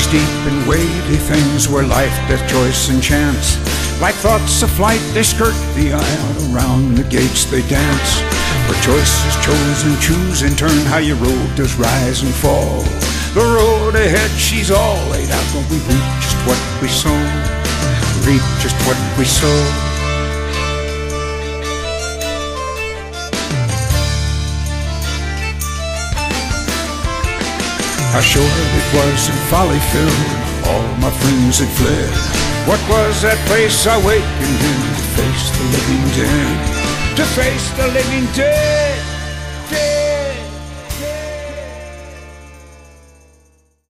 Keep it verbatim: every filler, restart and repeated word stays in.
steep and wavy things where life, death, choice, and chance, like thoughts of flight, they skirt the aisle, around the gates they dance. Where choice is chosen, choose in turn how your road does rise and fall. The road ahead, she's all laid out, but we reap just what we sow, reap just what we sow. How short it was and folly filled, all my friends had fled. What was that place I wakened in? To face the living dead, to face the living dead.